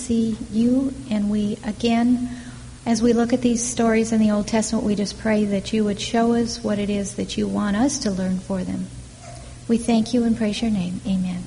see you. And we, again, as we look at these stories in the Old Testament, we just pray that you would show us what it is that you want us to learn for them. We thank you and praise your name. Amen.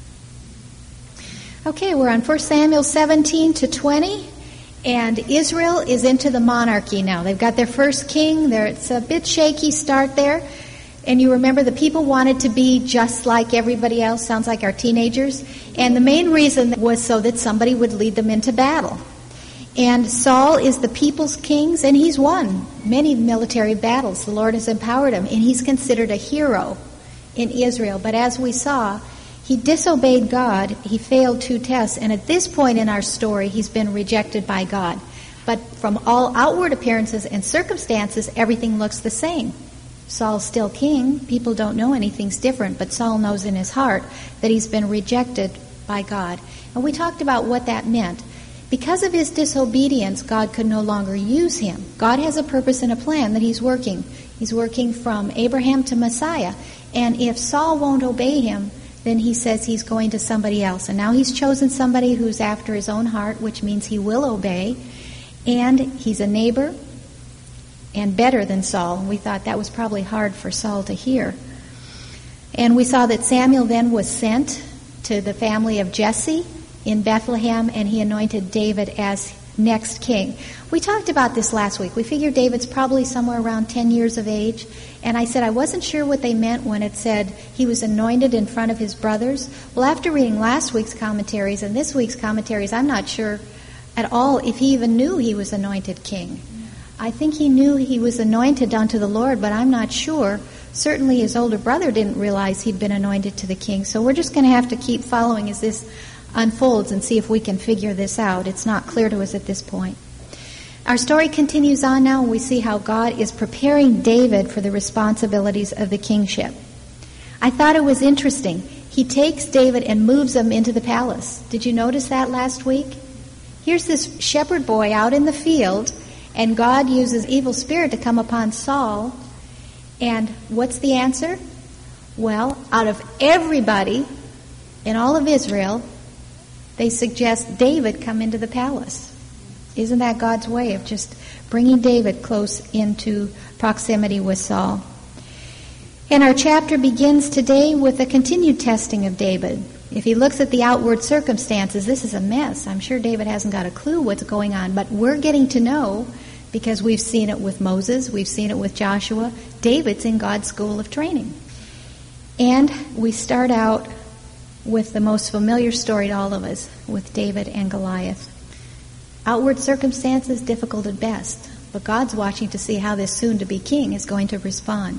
Okay, we're on 1 Samuel 17 to 20. And Israel is into the monarchy now. They've got their first king. It's a bit shaky start there. And you remember the people wanted to be just like everybody else. Sounds like our teenagers. And the main reason was so that somebody would lead them into battle. And Saul is the people's king, and he's won many military battles. The Lord has empowered him, and he's considered a hero in Israel. But as we saw, he disobeyed God. He failed 2 tests. And at this point in our story, he's been rejected by God. But from all outward appearances and circumstances, everything looks the same. Saul's still king. People don't know anything's different. But Saul knows in his heart that he's been rejected by God. And we talked about what that meant. Because of his disobedience, God could no longer use him. God has a purpose and a plan that he's working. He's working from Abraham to Messiah. And if Saul won't obey him, then he says he's going to somebody else. And now he's chosen somebody who's after his own heart, which means he will obey. And he's a neighbor and better than Saul. We thought that was probably hard for Saul to hear. And we saw that Samuel then was sent to the family of Jesse in Bethlehem, and he anointed David as next king. We talked about this last week. We figured David's probably somewhere around 10 years of age. And I said I wasn't sure what they meant when it said he was anointed in front of his brothers. Well, after reading last week's commentaries and this week's commentaries, I'm not sure at all if he even knew he was anointed king. I think he knew he was anointed unto the Lord, but I'm not sure. Certainly his older brother didn't realize he'd been anointed to the king. So we're just going to have to keep following as this unfolds and see if we can figure this out. It's not clear to us at this point. Our story continues on now, and we see how God is preparing David for the responsibilities of the kingship. I thought it was interesting. He takes David and moves him into the palace. Did you notice that last week? Here's this shepherd boy out in the field, and God uses evil spirit to come upon Saul. And what's the answer? Well, out of everybody in all of Israel, they suggest David come into the palace. Isn't that God's way of just bringing David close into proximity with Saul? And our chapter begins today with a continued testing of David. If he looks at the outward circumstances, this is a mess. I'm sure David hasn't got a clue what's going on, but we're getting to know, because we've seen it with Moses, we've seen it with Joshua. David's in God's school of training. And we start out with the most familiar story to all of us, with David and Goliath. Outward circumstances, difficult at best, but God's watching to see how this soon-to-be king is going to respond.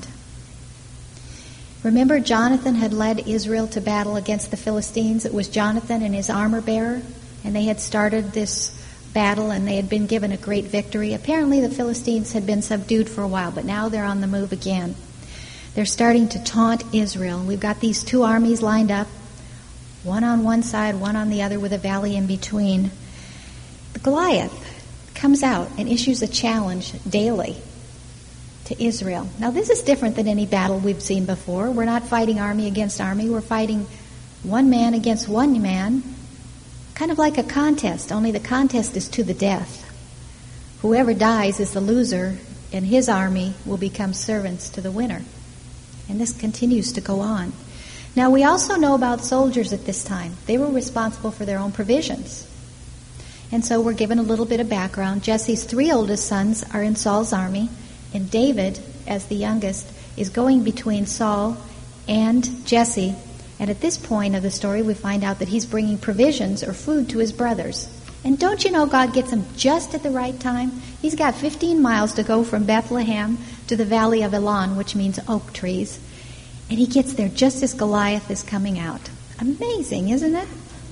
Remember, Jonathan had led Israel to battle against the Philistines. It was Jonathan and his armor-bearer, and they had started this battle, and they had been given a great victory. Apparently, the Philistines had been subdued for a while, but now they're on the move again. They're starting to taunt Israel. We've got these 2 armies lined up, one on one side, one on the other, with a valley in between. Goliath comes out and issues a challenge daily to Israel. Now, this is different than any battle we've seen before. We're not fighting army against army. We're fighting one man against one man, kind of like a contest, only the contest is to the death. Whoever dies is the loser, and his army will become servants to the winner. And this continues to go on. Now, we also know about soldiers at this time. They were responsible for their own provisions. And so we're given a little bit of background. Jesse's 3 oldest sons are in Saul's army, and David, as the youngest, is going between Saul and Jesse. And at this point of the story, we find out that he's bringing provisions or food to his brothers. And don't you know God gets him just at the right time? He's got 15 miles to go from Bethlehem to the valley of Elon, which means oak trees. And he gets there just as Goliath is coming out. Amazing, isn't it?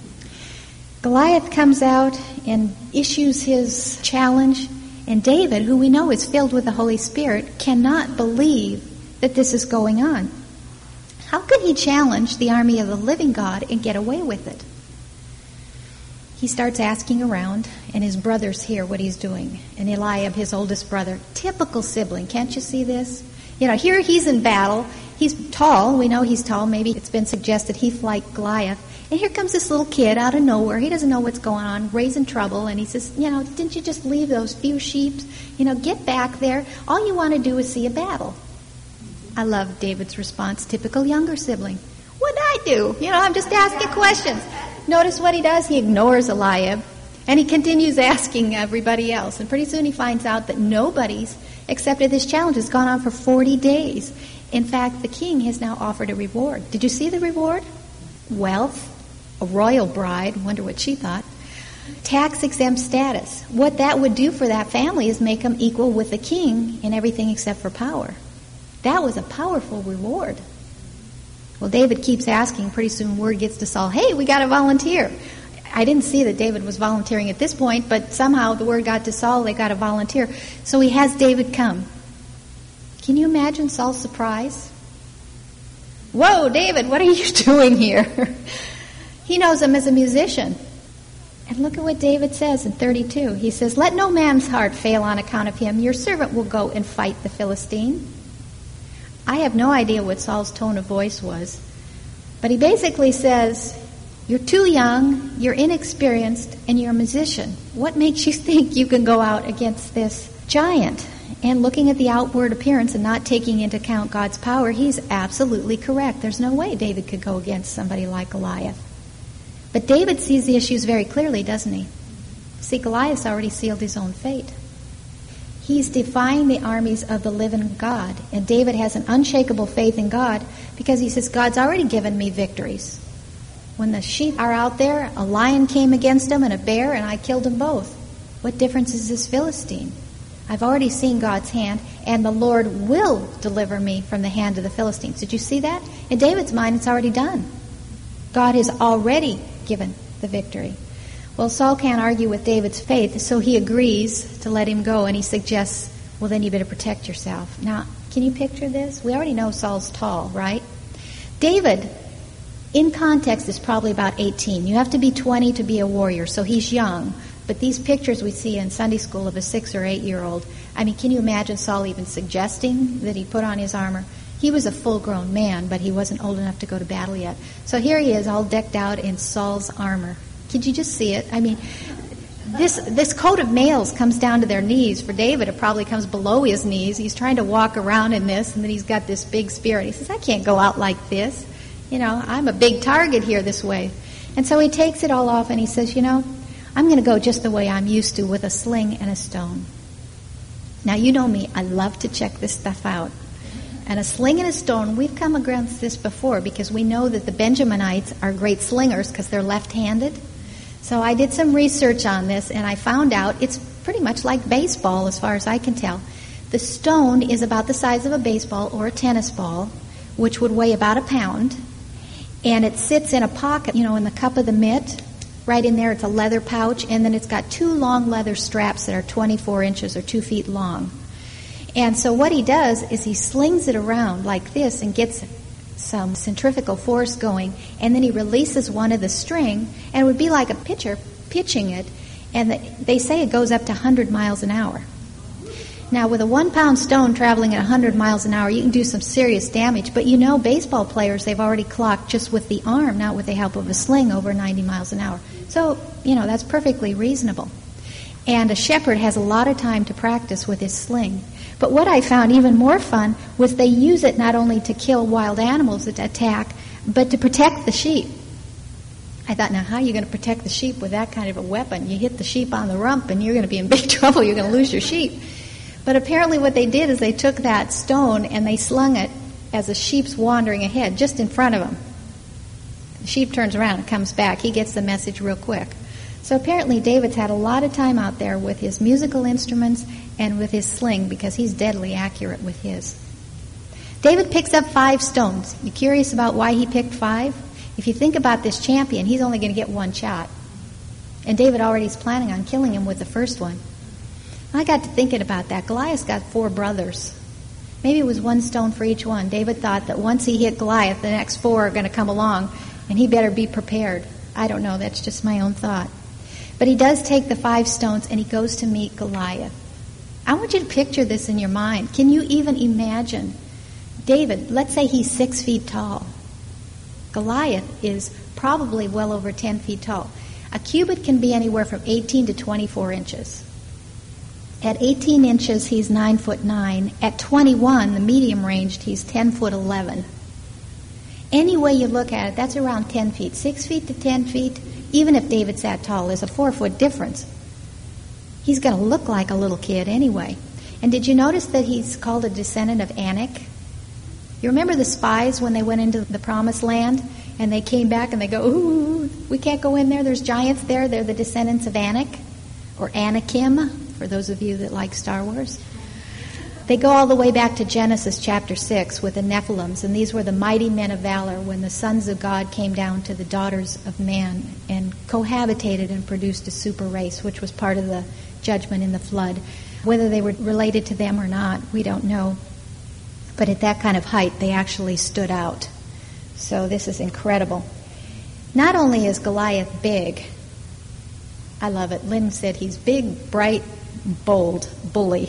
Goliath comes out and issues his challenge, and David, who we know is filled with the Holy Spirit, cannot believe that this is going on. How could he challenge the army of the living God and get away with it? He starts asking around, and his brothers hear what he's doing. And Eliab, his oldest brother, typical sibling, can't you see this? You know, here he's in battle. He's tall. We know he's tall. Maybe it's been suggested he's like Goliath. And here comes this little kid out of nowhere. He doesn't know what's going on, raising trouble. And he says, didn't you just leave those few sheep? Get back there. All you want to do is see a battle. I love David's response, typical younger sibling. What'd I do? I'm just asking questions. Notice what he does. He ignores Eliab. And he continues asking everybody else. And pretty soon he finds out that nobody's accepted this challenge. It's gone on for 40 days. In fact, the king has now offered a reward. Did you see the reward? Wealth, a royal bride, wonder what she thought, tax-exempt status. What that would do for that family is make them equal with the king in everything except for power. That was a powerful reward. Well, David keeps asking. Pretty soon word gets to Saul, hey, we got to volunteer. I didn't see that David was volunteering at this point, but somehow the word got to Saul, they got to volunteer. So he has David come. Can you imagine Saul's surprise? Whoa, David, what are you doing here? He knows him as a musician. And look at what David says in 32. He says, let no man's heart fail on account of him. Your servant will go and fight the Philistine. I have no idea what Saul's tone of voice was. But he basically says, you're too young, you're inexperienced, and you're a musician. What makes you think you can go out against this giant? And looking at the outward appearance and not taking into account God's power, he's absolutely correct. There's no way David could go against somebody like Goliath. But David sees the issues very clearly, doesn't he? See, Goliath's already sealed his own fate. He's defying the armies of the living God. And David has an unshakable faith in God because he says, God's already given me victories. When the sheep are out there, a lion came against them and a bear, and I killed them both. What difference is this Philistine? I've already seen God's hand, and the Lord will deliver me from the hand of the Philistines. Did you see that? In David's mind, it's already done. God has already given the victory. Well, Saul can't argue with David's faith, so he agrees to let him go, and he suggests, well, then you better protect yourself. Now, can you picture this? We already know Saul's tall, right? David, in context, is probably about 18. You have to be 20 to be a warrior, so he's young. But these pictures we see in Sunday school of a 6 or 8-year-old, can you imagine Saul even suggesting that he put on his armor? He was a full-grown man, but he wasn't old enough to go to battle yet. So here he is, all decked out in Saul's armor. Could you just see it? This coat of mails comes down to their knees. For David, it probably comes below his knees. He's trying to walk around in this, and then he's got this big spear. And he says, I can't go out like this. I'm a big target here this way. And so he takes it all off, and he says, I'm going to go just the way I'm used to, with a sling and a stone. Now, you know me. I love to check this stuff out. And a sling and a stone, we've come against this before because we know that the Benjaminites are great slingers because they're left-handed. So I did some research on this, and I found out it's pretty much like baseball as far as I can tell. The stone is about the size of a baseball or a tennis ball, which would weigh about 1 pound. And it sits in a pocket, in the cup of the mitt. Right in there, it's a leather pouch, and then it's got 2 long leather straps that are 24 inches or 2 feet long. And so what he does is he slings it around like this and gets some centrifugal force going, and then he releases one of the string, and it would be like a pitcher pitching it, and they say it goes up to 100 miles an hour. Now, with a 1-pound stone traveling at 100 miles an hour, you can do some serious damage. But baseball players, they've already clocked just with the arm, not with the help of a sling, over 90 miles an hour. So, that's perfectly reasonable. And a shepherd has a lot of time to practice with his sling. But what I found even more fun was they use it not only to kill wild animals that attack, but to protect the sheep. I thought, now, how are you going to protect the sheep with that kind of a weapon? You hit the sheep on the rump, and you're going to be in big trouble. You're going to lose your sheep. But apparently what they did is they took that stone and they slung it as the sheep's wandering ahead, just in front of him. The sheep turns around and comes back. He gets the message real quick. So apparently David's had a lot of time out there with his musical instruments and with his sling because he's deadly accurate with his. David picks up 5 stones. You curious about why he picked 5? If you think about this champion, he's only going to get 1 shot. And David already is planning on killing him with the first one. I got to thinking about that. Goliath's got 4 brothers. Maybe it was 1 stone for each one. David thought that once he hit Goliath, the next 4 are going to come along, and he better be prepared. I don't know. That's just my own thought. But he does take the 5 stones, and he goes to meet Goliath. I want you to picture this in your mind. Can you even imagine David? Let's say he's 6 feet tall. Goliath is probably well over 10 feet tall. A cubit can be anywhere from 18 to 24 inches. At 18 inches, he's 9'9". At 21, the medium ranged, he's 10'11". Any way you look at it, that's around 10 feet. 6 feet to 10 feet, even if David's that tall, there's a 4-foot difference. He's going to look like a little kid anyway. And did you notice that he's called a descendant of Anak? You remember the spies when they went into the promised land and they came back and they go, ooh, we can't go in there. There's giants there. They're the descendants of Anak or Anakim, for those of you that like Star Wars. They go all the way back to Genesis chapter 6 with the Nephilims, and these were the mighty men of valor when the sons of God came down to the daughters of man and cohabitated and produced a super race, which was part of the judgment in the flood. Whether they were related to them or not, we don't know. But at that kind of height, they actually stood out. So this is incredible. Not only is Goliath big, I love it. Lynn said he's big, bright, bold, bully.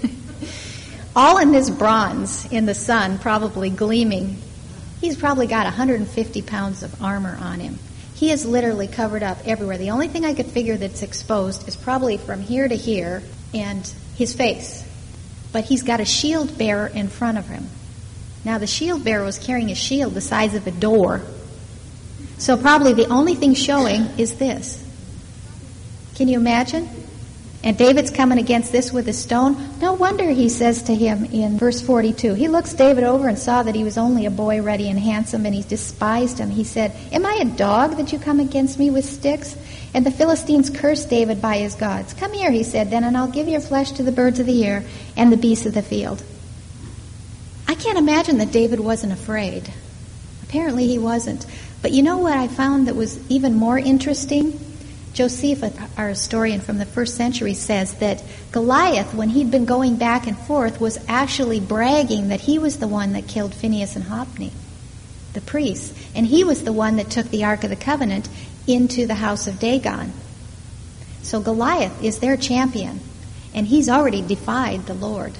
All in this bronze in the sun, probably gleaming. He's probably got 150 pounds of armor on him. He is literally covered up everywhere. The only thing I could figure that's exposed is probably from here to here and his face. But he's got a shield bearer in front of him. Now, the shield bearer was carrying a shield the size of a door. So probably the only thing showing is this. Can you imagine? And David's coming against this with a stone. No wonder he says to him in verse 42, he looks David over and saw that he was only a boy, ruddy and handsome, and he despised him. He said, am I a dog that you come against me with sticks? And the Philistines cursed David by his gods. Come here, he said, then, and I'll give your flesh to the birds of the air and the beasts of the field. I can't imagine that David wasn't afraid. Apparently he wasn't. But you know what I found that was even more interesting? Josephus, our historian from the first century, says that Goliath, when he'd been going back and forth, was actually bragging that he was the one that killed Phinehas and Hophni, the priests. And he was the one that took the Ark of the Covenant into the house of Dagon. So Goliath is their champion, and he's already defied the Lord.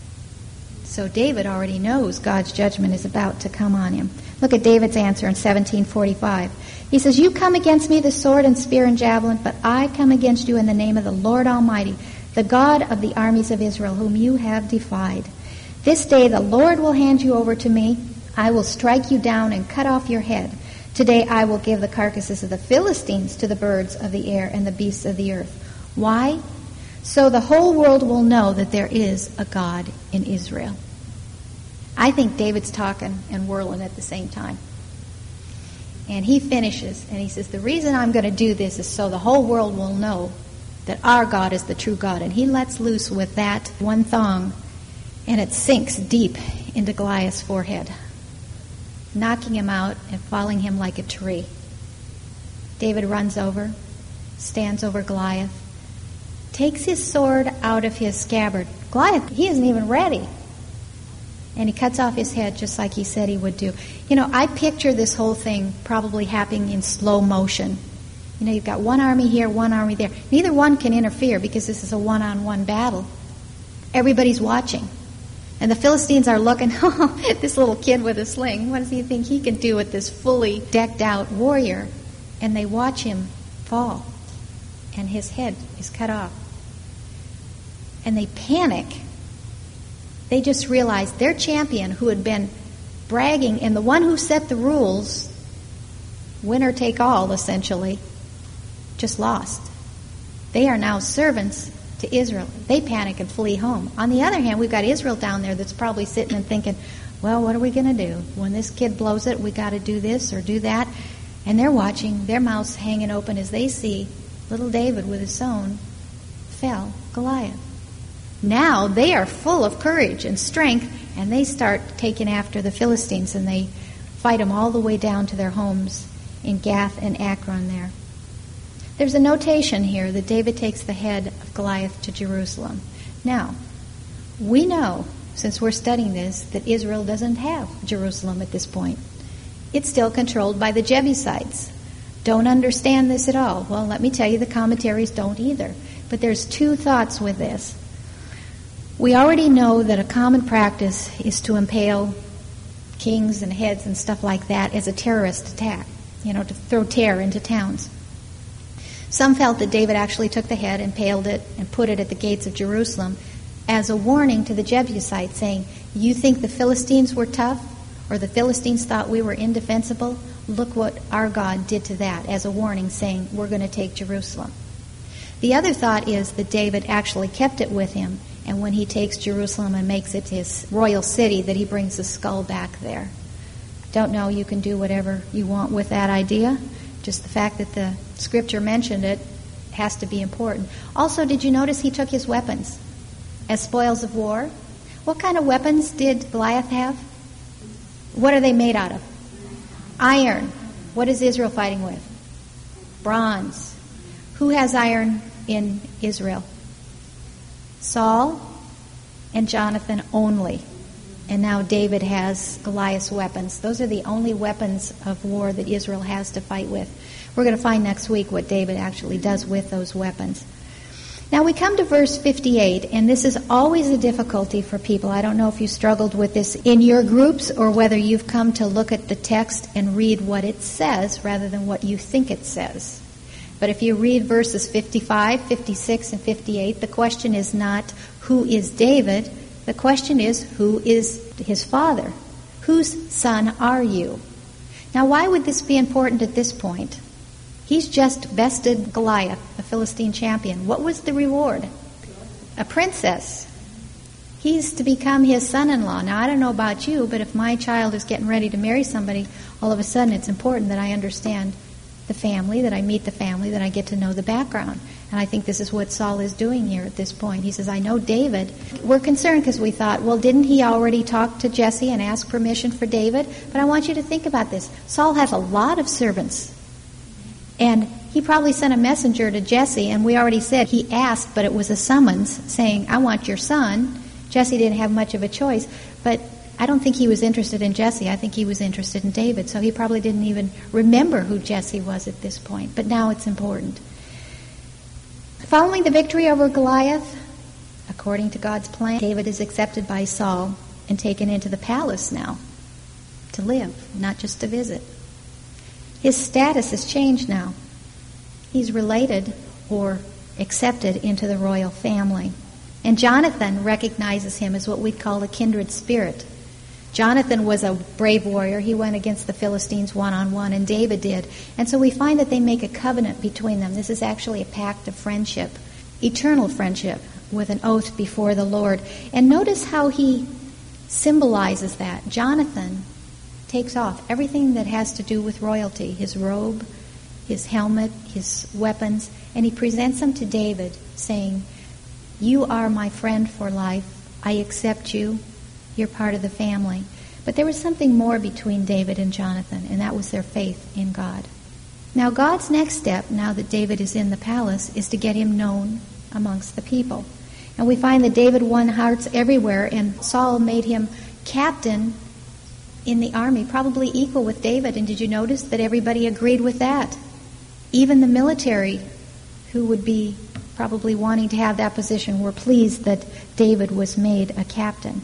So David already knows God's judgment is about to come on him. Look at David's answer in 1745. He says, you come against me with sword and spear and javelin, but I come against you in the name of the Lord Almighty, the God of the armies of Israel, whom you have defied. This day the Lord will hand you over to me. I will strike you down and cut off your head. Today I will give the carcasses of the Philistines to the birds of the air and the beasts of the earth. Why? So the whole world will know that there is a God in Israel. I think David's talking and whirling at the same time. And he finishes, and he says, the reason I'm going to do this is so the whole world will know that our God is the true God. And he lets loose with that one thong, and it sinks deep into Goliath's forehead, knocking him out and falling him like a tree. David runs over, stands over Goliath, takes his sword out of his scabbard. Goliath, he isn't even ready. And he cuts off his head just like he said he would do. You know, I picture this whole thing probably happening in slow motion. You know, you've got one army here, one army there. Neither one can interfere because this is a one-on-one battle. Everybody's watching. And the Philistines are looking, oh, this little kid with a sling, what does he think he can do with this fully decked out warrior? And they watch him fall. And his head is cut off. And they panic. They just realized their champion, who had been bragging, and the one who set the rules, winner take all, essentially, just lost. They are now servants to Israel. They panic and flee home. On the other hand, we've got Israel down there that's probably sitting and thinking, well, what are we going to do? When this kid blows it, we got to do this or do that. And they're watching, their mouths hanging open as they see little David with his own fell Goliath. Now they are full of courage and strength, and they start taking after the Philistines, and they fight them all the way down to their homes in Gath and Akron there. There's a notation here that David takes the head of Goliath to Jerusalem. Now, we know, since we're studying this, that Israel doesn't have Jerusalem at this point. It's still controlled by the Jebusites. Don't understand this at all. Well, let me tell you, the commentaries don't either. But there's two thoughts with this. We already know that a common practice is to impale kings and heads and stuff like that as a terrorist attack. to throw terror into towns. Some felt that David actually took the head, impaled it, and put it at the gates of Jerusalem as a warning to the Jebusites, saying, you think the Philistines were tough, or the Philistines thought we were indefensible? Look what our God did to that, as a warning, saying, we're going to take Jerusalem. The other thought is that David actually kept it with him, and when he takes Jerusalem and makes it his royal city, that he brings the skull back there. Don't know, you can do whatever you want with that idea. Just the fact that the scripture mentioned it has to be important. Also, did you notice he took his weapons as spoils of war? What kind of weapons did Goliath have? What are they made out of? Iron. What is Israel fighting with? Bronze. Who has iron in Israel? Saul and Jonathan only. And now David has Goliath's weapons. Those are the only weapons of war that Israel has to fight with. We're going to find next week what David actually does with those weapons. Now we come to verse 58, and this is always a difficulty for people. I don't know if you struggled with this in your groups or whether you've come to look at the text and read what it says rather than what you think it says. But if you read verses 55, 56, and 58, the question is not, who is David? The question is, who is his father? Whose son are you? Now, why would this be important at this point? He's just bested Goliath, the Philistine champion. What was the reward? A princess. He's to become his son-in-law. Now, I don't know about you, but if my child is getting ready to marry somebody, all of a sudden it's important that I understand the family, that I meet the family, that I get to know the background. And I think this is what Saul is doing here at this point. He says, I know David. We're concerned because we thought, well, didn't he already talk to Jesse and ask permission for David? But I want you to think about this. Saul has a lot of servants. And he probably sent a messenger to Jesse, and we already said he asked, but it was a summons saying, I want your son. Jesse didn't have much of a choice, but I don't think he was interested in Jesse. I think he was interested in David, so he probably didn't even remember who Jesse was at this point. But now it's important. Following the victory over Goliath, according to God's plan, David is accepted by Saul and taken into the palace now to live, not just to visit. His status has changed now. He's related or accepted into the royal family. And Jonathan recognizes him as what we'd call a kindred spirit. Jonathan was a brave warrior. He went against the Philistines one-on-one, and David did. And so we find that they make a covenant between them. This is actually a pact of friendship, eternal friendship, with an oath before the Lord. And notice how he symbolizes that. Jonathan takes off everything that has to do with royalty, his robe, his helmet, his weapons, and he presents them to David, saying, you are my friend for life. I accept you. You're part of the family. But there was something more between David and Jonathan, and that was their faith in God. Now, God's next step, now that David is in the palace, is to get him known amongst the people. And we find that David won hearts everywhere, and Saul made him captain in the army, probably equal with David. And did you notice that everybody agreed with that? Even the military, who would be probably wanting to have that position, were pleased that David was made a captain.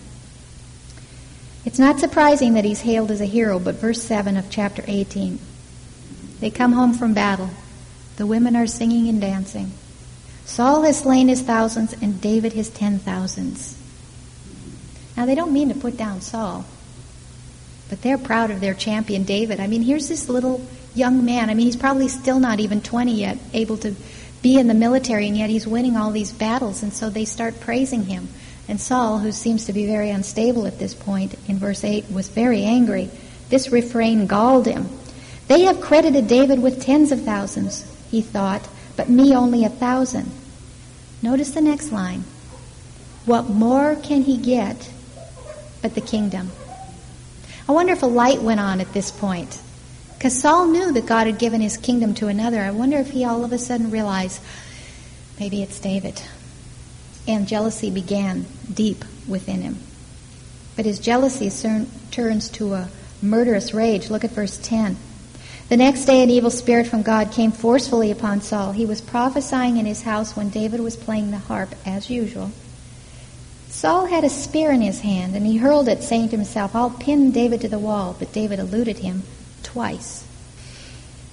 It's not surprising that he's hailed as a hero, but verse 7 of chapter 18. They come home from battle. The women are singing and dancing. Saul has slain his thousands and David his 10,000s. Now, they don't mean to put down Saul, but they're proud of their champion David. I mean, here's this little young man. I mean, he's probably still not even 20 yet, able to be in the military, and yet he's winning all these battles, and so they start praising him. And Saul, who seems to be very unstable at this point, in verse 8, was very angry. This refrain galled him. They have credited David with tens of thousands, he thought, but me only 1,000. Notice the next line. What more can he get but the kingdom? I wonder if a light went on at this point. Because Saul knew that God had given his kingdom to another. I wonder if he all of a sudden realized, maybe it's David. And jealousy began deep within him. But his jealousy turns to a murderous rage. Look at verse 10. The next day an evil spirit from God came forcefully upon Saul. He was prophesying in his house when David was playing the harp, as usual. Saul had a spear in his hand, and he hurled it, saying to himself, I'll pin David to the wall. But David eluded him twice.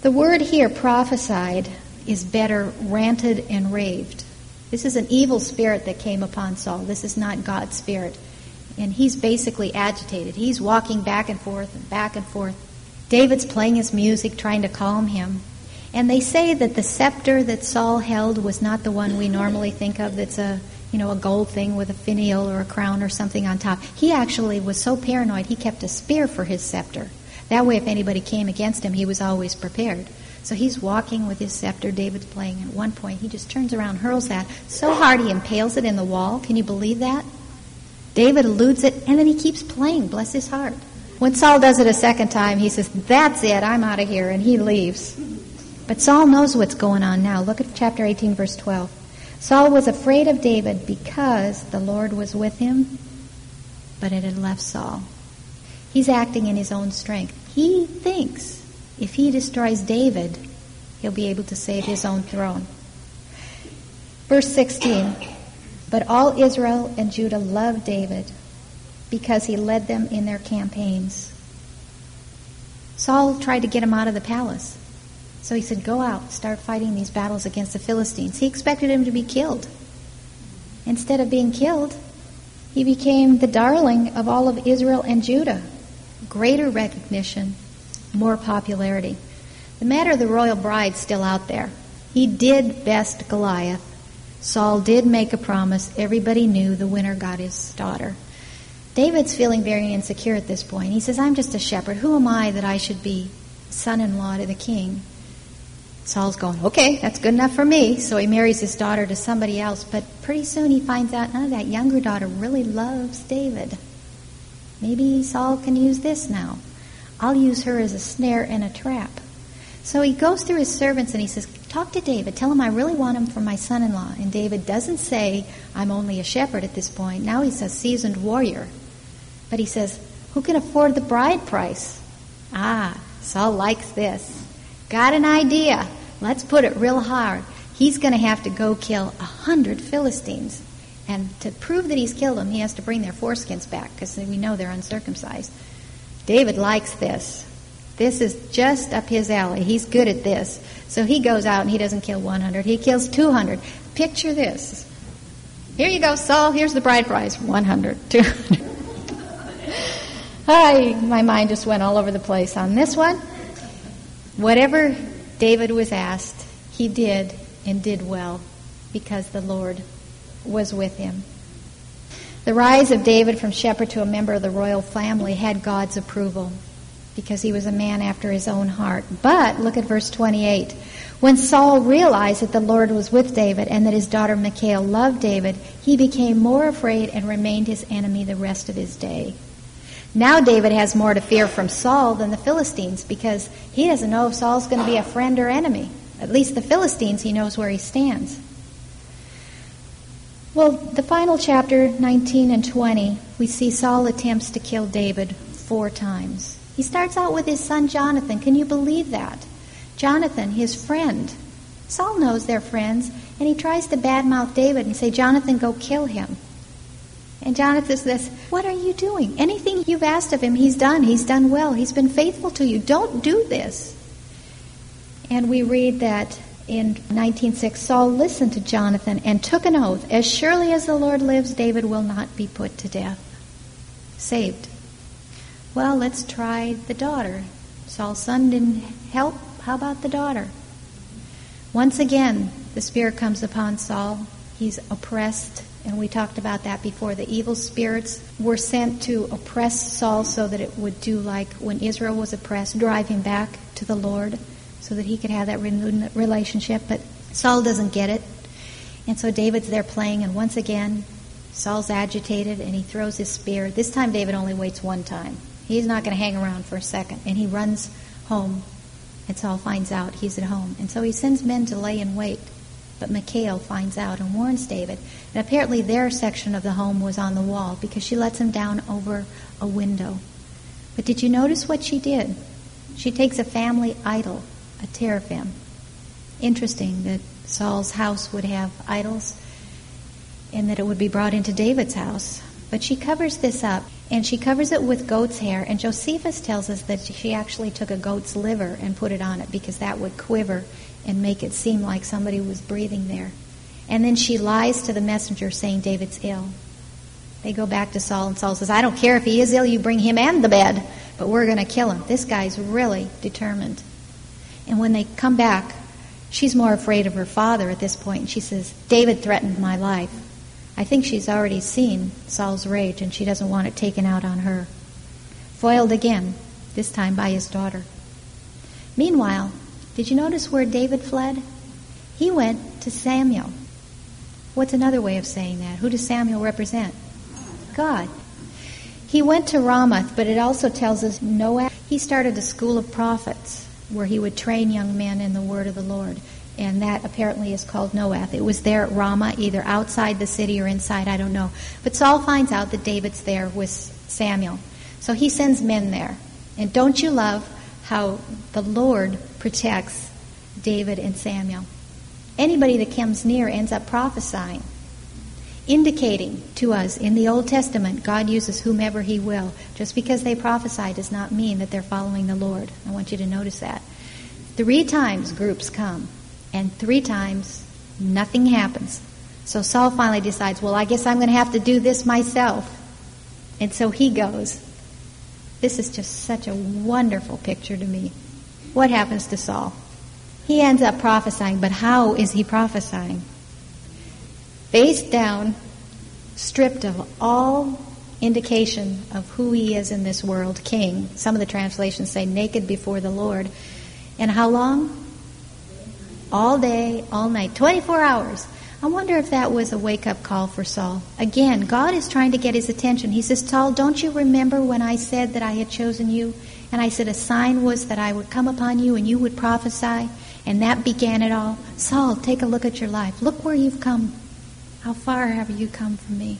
The word here, prophesied, is better ranted and raved. This is an evil spirit that came upon Saul. This is not God's spirit. And he's basically agitated. He's walking back and forth and back and forth. David's playing his music, trying to calm him. And they say that the scepter that Saul held was not the one we normally think of that's a gold thing with a finial or a crown or something on top. He actually was so paranoid he kept a spear for his scepter. That way if anybody came against him, he was always prepared. So he's walking with his scepter, David's playing. At one point, he just turns around, hurls that so hard he impales it in the wall. Can you believe that? David eludes it, and then he keeps playing, bless his heart. When Saul does it a second time, he says, "That's it, I'm out of here," and he leaves. But Saul knows what's going on now. Look at chapter 18, verse 12. Saul was afraid of David because the Lord was with him, but it had left Saul. He's acting in his own strength. He thinks if he destroys David, he'll be able to save his own throne. Verse 16, but all Israel and Judah loved David because he led them in their campaigns. Saul tried to get him out of the palace. So he said, go out, start fighting these battles against the Philistines. He expected him to be killed. Instead of being killed, he became the darling of all of Israel and Judah. Greater recognition, more popularity. The matter of the royal bride's still out there. He did best Goliath. Saul did make a promise. Everybody knew the winner got his daughter. David's feeling very insecure at this point. He says, I'm just a shepherd. Who am I that I should be son-in-law to the king? Saul's going, okay, that's good enough for me. So he marries his daughter to somebody else. But pretty soon he finds out, that younger daughter really loves David. Maybe Saul can use this now. I'll use her as a snare and a trap. So he goes through his servants and he says, talk to David. Tell him I really want him for my son-in-law. And David doesn't say, I'm only a shepherd at this point. Now he's a seasoned warrior. But he says, who can afford the bride price? Saul likes this. Got an idea. Let's put it real hard. He's going to have to go kill 100 Philistines. And to prove that he's killed them, he has to bring their foreskins back because we know they're uncircumcised. David likes this. This is just up his alley. He's good at this. So he goes out and he doesn't kill 100. He kills 200. Picture this. Here you go, Saul. Here's the bride price. 100, 200. My mind just went all over the place on this one. Whatever David was asked, he did and did well because the Lord was with him. The rise of David from shepherd to a member of the royal family had God's approval because he was a man after his own heart. But look at verse 28. When Saul realized that the Lord was with David and that his daughter Michal loved David, he became more afraid and remained his enemy the rest of his day. Now David has more to fear from Saul than the Philistines because he doesn't know if Saul's going to be a friend or enemy. At least the Philistines, he knows where he stands. Well, the final chapter, 19 and 20, we see Saul attempts to kill David 4 times. He starts out with his son Jonathan. Can you believe that? Jonathan, his friend. Saul knows they're friends, and he tries to badmouth David and say, Jonathan, go kill him. And Jonathan says, what are you doing? Anything you've asked of him, he's done. He's done well. He's been faithful to you. Don't do this. And we read that in 19:6, Saul listened to Jonathan and took an oath, as surely as the Lord lives, David will not be put to death. Saved. Well, let's try the daughter. Saul's son didn't help. How about the daughter? Once again, the Spirit comes upon Saul. He's oppressed. And we talked about that before. The evil spirits were sent to oppress Saul so that it would do like when Israel was oppressed, drive him back to the Lord so that he could have that renewed relationship. But Saul doesn't get it. And so David's there playing, and once again, Saul's agitated, and he throws his spear. This time David only waits one time. He's not going to hang around for a second. And he runs home, and Saul finds out he's at home. And so he sends men to lay in wait. But Michal finds out and warns David. And apparently their section of the home was on the wall because she lets him down over a window. But did you notice what she did? She takes a family idol, a teraphim. Interesting that Saul's house would have idols and that it would be brought into David's house. But she covers this up. And she covers it with goat's hair, and Josephus tells us that she actually took a goat's liver and put it on it because that would quiver and make it seem like somebody was breathing there. And then she lies to the messenger saying David's ill. They go back to Saul, and Saul says, I don't care if he is ill, you bring him and the bed, but we're going to kill him. This guy's really determined. And when they come back, she's more afraid of her father at this point, and she says, David threatened my life. I think she's already seen Saul's rage, and she doesn't want it taken out on her. Foiled again, this time by his daughter. Meanwhile, did you notice where David fled? He went to Samuel. What's another way of saying that? Who does Samuel represent? God. He went to Ramoth, but it also tells us Noah. He started a school of prophets where he would train young men in the word of the Lord. And that apparently is called Noath. It was there at Ramah, either outside the city or inside, I don't know. But Saul finds out that David's there with Samuel. So he sends men there. And don't you love how the Lord protects David and Samuel? Anybody that comes near ends up prophesying, indicating to us in the Old Testament God uses whomever he will. Just because they prophesy does not mean that they're following the Lord. I want you to notice that. 3 times groups come, and 3 times nothing happens. So Saul finally decides, well, I guess I'm going to have to do this myself. And so he goes. This is just such a wonderful picture to me. What happens to Saul? He ends up prophesying, but how is he prophesying? Face down, stripped of all indication of who he is in this world, king. Some of the translations say naked before the Lord. And how long? All day, all night, 24 hours. I wonder if that was a wake-up call for Saul. Again, God is trying to get his attention. He says, Saul, don't you remember when I said that I had chosen you? And I said a sign was that I would come upon you and you would prophesy. And that began it all. Saul, take a look at your life. Look where you've come. How far have you come from me?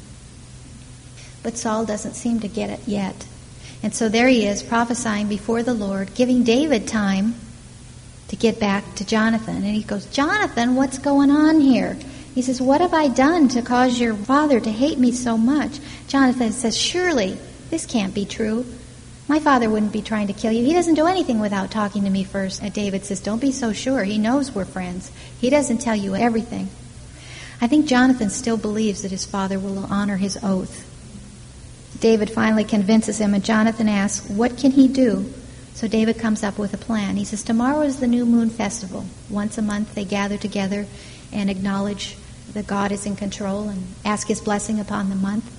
But Saul doesn't seem to get it yet. And so there he is, prophesying before the Lord, giving David time to get back to Jonathan. And he goes, Jonathan, what's going on here? He says, what have I done to cause your father to hate me so much? Jonathan says, surely this can't be true. My father wouldn't be trying to kill you. He doesn't do anything without talking to me first. And David says, don't be so sure. He knows we're friends. He doesn't tell you everything. I think Jonathan still believes that his father will honor his oath. David finally convinces him, and Jonathan asks, what can he do? So David comes up with a plan. He says, tomorrow is the new moon festival. Once a month they gather together and acknowledge that God is in control and ask his blessing upon the month.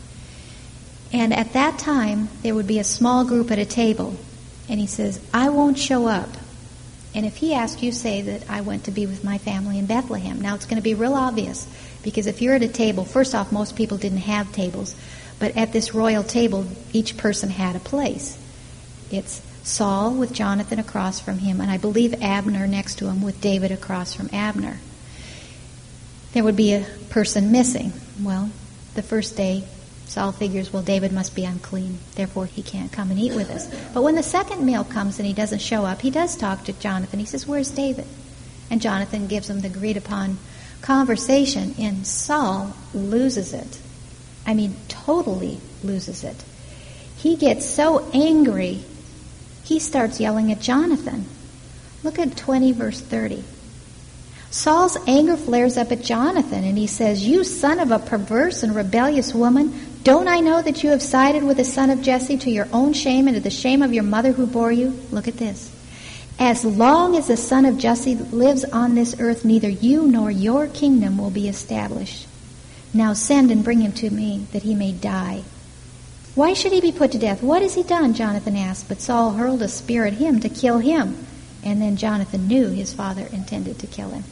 And at that time, there would be a small group at a table. And he says, I won't show up. And if he asks, you say that I went to be with my family in Bethlehem. Now, it's going to be real obvious, because if you're at a table, first off, most people didn't have tables. But at this royal table, each person had a place. It's Saul with Jonathan across from him, and I believe Abner next to him with David across from Abner. There would be a person missing. Well, the first day, Saul figures, well, David must be unclean, therefore he can't come and eat with us. But when the second meal comes and he doesn't show up, he does talk to Jonathan. He says, where's David? And Jonathan gives him the agreed-upon conversation, and Saul loses it. I mean, totally loses it. He gets so angry, he starts yelling at Jonathan. Look at 20, verse 30. Saul's anger flares up at Jonathan, and he says, you son of a perverse and rebellious woman, don't I know that you have sided with the son of Jesse to your own shame and to the shame of your mother who bore you? Look at this. As long as the son of Jesse lives on this earth, neither you nor your kingdom will be established. Now send and bring him to me, that he may die. Why should he be put to death? What has he done? Jonathan asked. But Saul hurled a spear at him to kill him. And then Jonathan knew his father intended to kill him.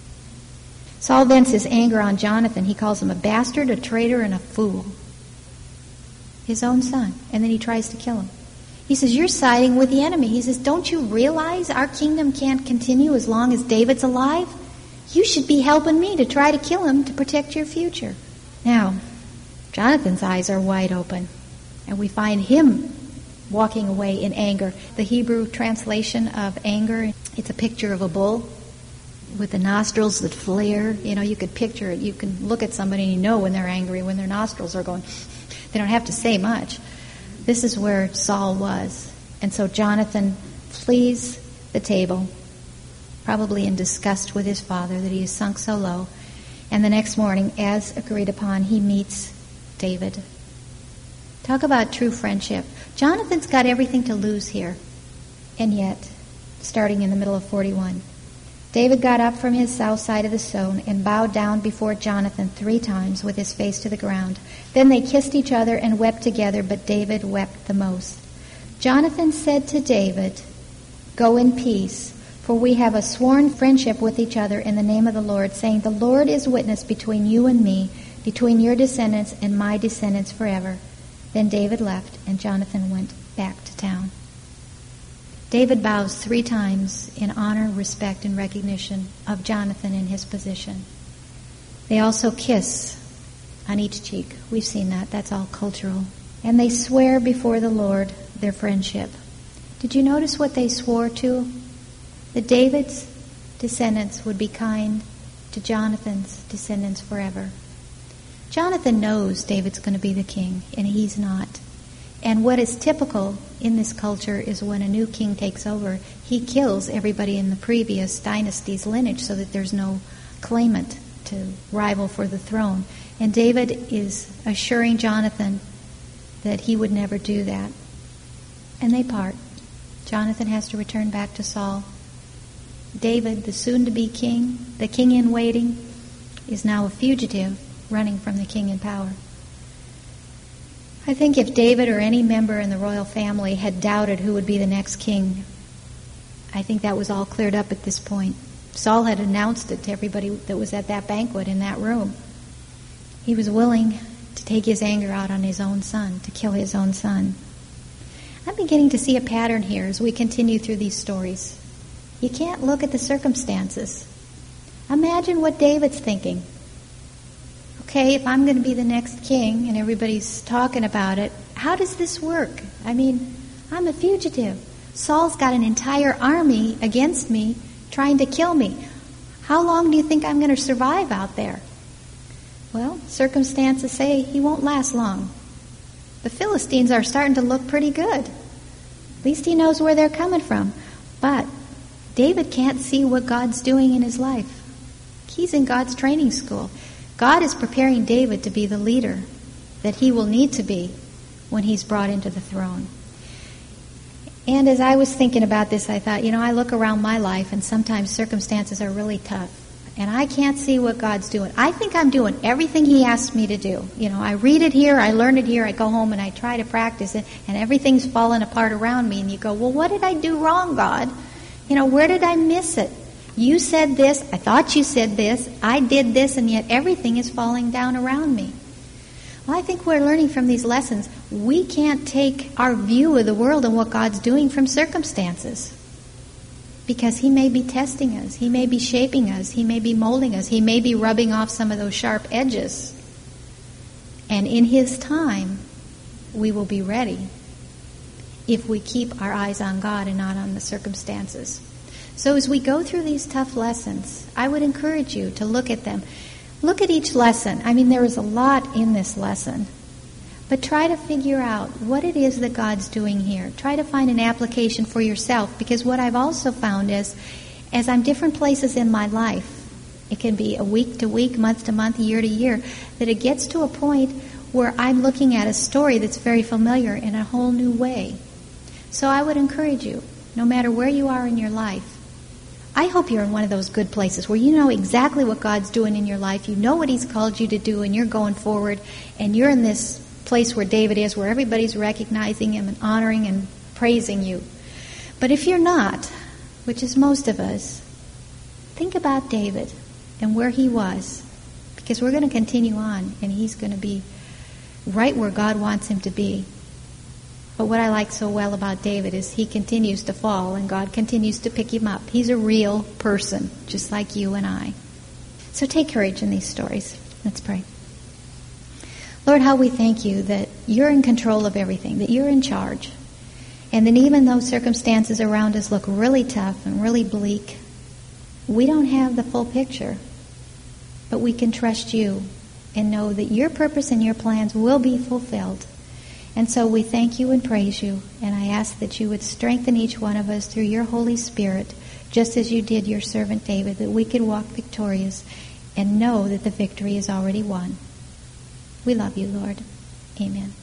Saul vents his anger on Jonathan. He calls him a bastard, a traitor, and a fool. His own son. And then he tries to kill him. He says, you're siding with the enemy. He says, don't you realize our kingdom can't continue as long as David's alive? You should be helping me to try to kill him to protect your future. Now, Jonathan's eyes are wide open, and we find him walking away in anger. The Hebrew translation of anger, it's a picture of a bull with the nostrils that flare. You know, you could picture it. You can look at somebody and you know when they're angry, when their nostrils are going. They don't have to say much. This is where Saul was. And so Jonathan flees the table, probably in disgust with his father that he has sunk so low. And the next morning, as agreed upon, he meets David. Talk about true friendship. Jonathan's got everything to lose here. And yet, starting in the middle of 41, David got up from his south side of the stone and bowed down before Jonathan 3 times with his face to the ground. Then they kissed each other and wept together, but David wept the most. Jonathan said to David, "Go in peace, for we have a sworn friendship with each other in the name of the Lord, saying, 'The Lord is witness between you and me, between your descendants and my descendants forever.'" Then David left, and Jonathan went back to town. David bows 3 times in honor, respect, and recognition of Jonathan in his position. They also kiss on each cheek. We've seen that. That's all cultural. And they swear before the Lord their friendship. Did you notice what they swore to? That David's descendants would be kind to Jonathan's descendants forever. Jonathan knows David's going to be the king, and he's not. And what is typical in this culture is when a new king takes over, he kills everybody in the previous dynasty's lineage so that there's no claimant to rival for the throne. And David is assuring Jonathan that he would never do that. And they part. Jonathan has to return back to Saul. David, the soon-to-be king, the king in waiting, is now a fugitive running from the king in power. I think if David or any member in the royal family had doubted who would be the next king, I think that was all cleared up at this point. Saul had announced it to everybody that was at that banquet in that room. He was willing to take his anger out on his own son, to kill his own son. I'm beginning to see a pattern here as we continue through these stories. You can't look at the circumstances. Imagine what David's thinking. Okay, if I'm going to be the next king and everybody's talking about it, how does this work? I mean, I'm a fugitive. Saul's got an entire army against me trying to kill me. How long do you think I'm going to survive out there? Well, circumstances say he won't last long. The Philistines are starting to look pretty good. At least he knows where they're coming from. But David can't see what God's doing in his life. He's in God's training school. God is preparing David to be the leader that he will need to be when he's brought into the throne. And as I was thinking about this, I thought, I look around my life and sometimes circumstances are really tough. And I can't see what God's doing. I think I'm doing everything he asks me to do. I read it here, I learn it here, I go home and I try to practice it, and everything's falling apart around me. And you go, well, what did I do wrong, God? Where did I miss it? You said this, I thought you said this, I did this, and yet everything is falling down around me. Well, I think we're learning from these lessons. We can't take our view of the world and what God's doing from circumstances. Because he may be testing us, he may be shaping us, he may be molding us, he may be rubbing off some of those sharp edges. And in his time, we will be ready if we keep our eyes on God and not on the circumstances. So as we go through these tough lessons, I would encourage you to look at them. Look at each lesson. I mean, there is a lot in this lesson. But try to figure out what it is that God's doing here. Try to find an application for yourself, because what I've also found is, as I'm different places in my life, it can be a week to week, month to month, year to year, that it gets to a point where I'm looking at a story that's very familiar in a whole new way. So I would encourage you, no matter where you are in your life, I hope you're in one of those good places where you know exactly what God's doing in your life, you know what he's called you to do, and you're going forward, and you're in this place where David is, where everybody's recognizing him and honoring and praising you. But if you're not, which is most of us, think about David and where he was, because we're going to continue on, and he's going to be right where God wants him to be. But what I like so well about David is he continues to fall, and God continues to pick him up. He's a real person, just like you and I. So take courage in these stories. Let's pray. Lord, how we thank you that you're in control of everything, that you're in charge. And that even though circumstances around us look really tough and really bleak, we don't have the full picture. But we can trust you and know that your purpose and your plans will be fulfilled. And so we thank you and praise you, and I ask that you would strengthen each one of us through your Holy Spirit, just as you did your servant David, that we could walk victorious and know that the victory is already won. We love you, Lord. Amen.